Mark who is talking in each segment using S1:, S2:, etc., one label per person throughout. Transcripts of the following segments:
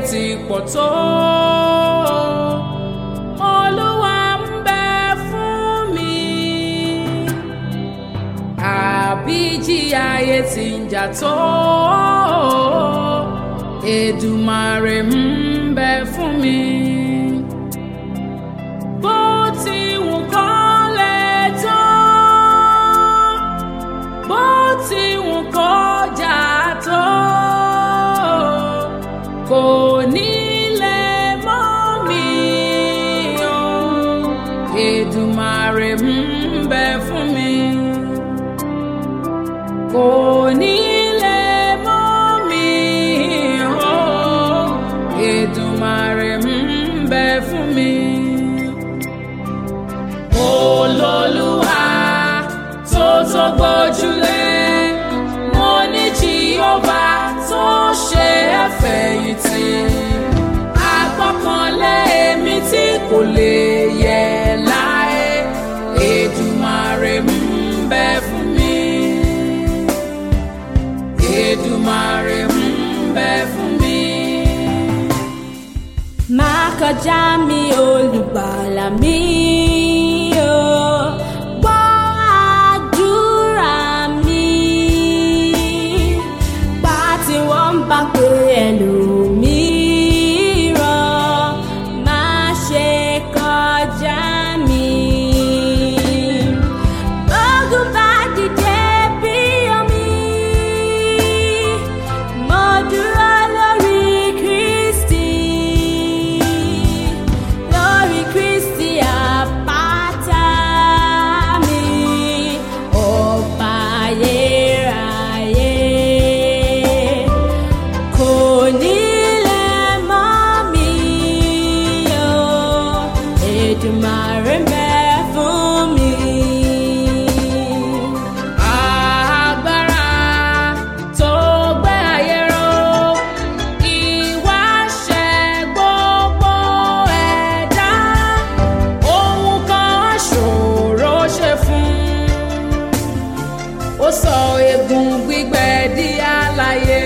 S1: ti pọ̀ tó. Olúwa ń bẹ fún mi. Àbí jí ayé ti ń jà tó. Èdùmàrè ń bẹ fún mi. Bó ti wù kó lè tó, bó ti wù kó jà tó, kò ní lè mọ́ mi o. Èdùmàrè ń bẹ fún mi. Kò ní lè mọ́ mi o. Èdùmàrè ń bẹ fún mi. Olólùwà tó gbójúlé, mo ní Jèhófà tó ṣe àfẹ̀yìntì. Àgbọ́kànlé èmi tí kò lè yẹ̀ láé. Èdùmàrè ń bẹ fún mi. Èdùmàrè ń bẹ fún mi.
S2: Má kọjá mi olùgbàlà mi o, gbọ́ àdúrà mi. Bá tí wọ́n bá pè ẹlòmíràn, má ṣe kọjá mi. Bógun bá dìde bí omi, mo dúró lórí Kristi. Lórí Kristi àpáta mi, ọba ayérayé. Kò ní lè mọ́ mi o. Èdùmàrè ń bẹ fún mi.
S1: Agbára tó gbé ayé ró, ìwà ṣẹ gbogbo ẹ̀dá. Ohun kan ṣòro ṣe fún. Ó sọ egun gbígbẹ di alààyè.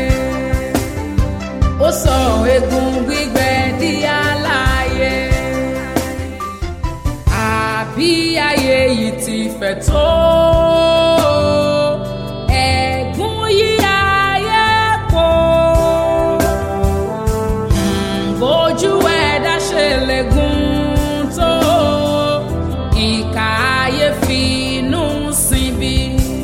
S1: Ó sọ egun gbígbẹ di alààyè. Àbí ayé yìí ti fẹ̀ tó. Ẹ̀gún yí ayé po. Bójú ẹ̀dá ṣe lè gùn tó. Ìkà ayé fi inú síbi.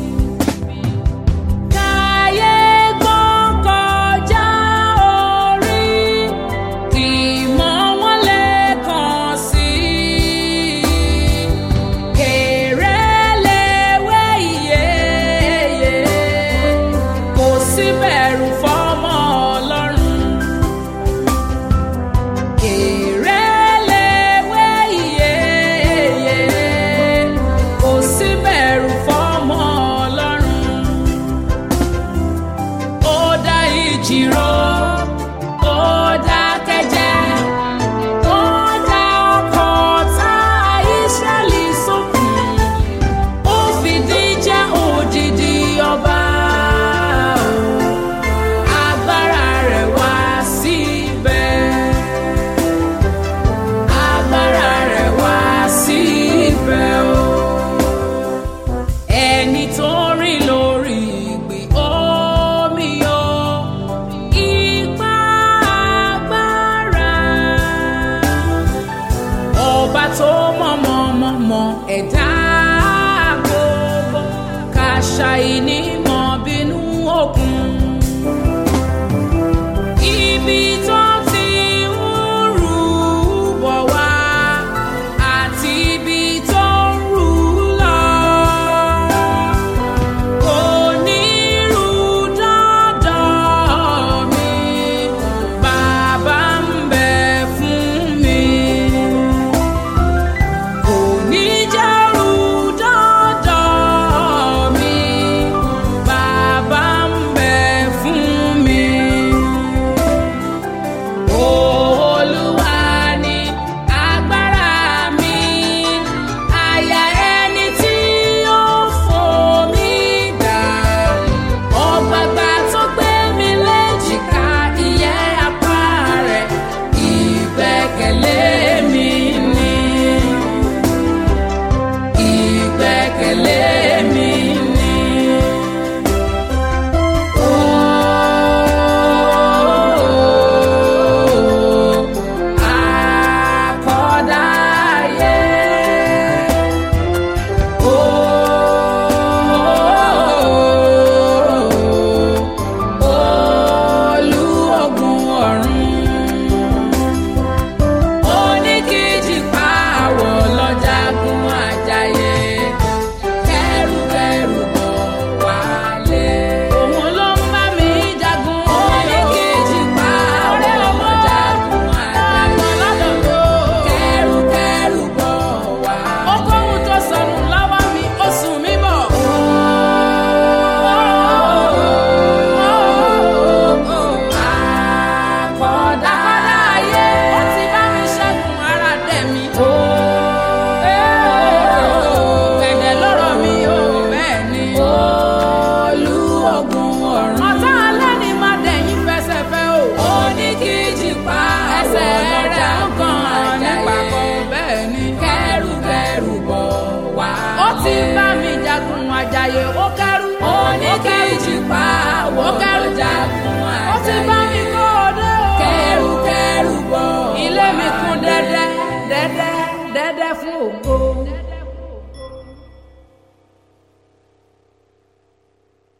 S1: Káyé gbọ́n kọjá orí, kì í mọ̀ wọ́n lè kàn sí. Kéré léwé ìyèyè, kò sí bẹ̀rù fọ́mọ Ọlọ́run. Kéré léwé ìyèyè, kò sí bẹ̀rù fọ́mọ Ọlọ́run. Ó dá ìjì ró, ó dákẹ́jẹ́, ó dá ọkọ̀ ọ̀tá Ísírẹ́lì sókun. Ó fìdí jẹ́ òdìdí ọba o. Agbára rẹ̀ wá síbẹ̀. Agbára rẹ̀ wá síbẹ̀ o. Ẹni tó rìn lórí ìgbì omi o. Ipá agbára. Ọba tó mọ̀ ẹ̀dá gbogbo. Kàṣàì ní mọ̀ bínú òkun. Ibi tó ti ń rú bọ̀ wá, àti ibi tó ń rú lọ, kò ní rú dọ́dọ̀ mi. Bàbá ń bẹ fún mi. Kò ní jẹ́ rú dọ́dọ̀ mi. ògo.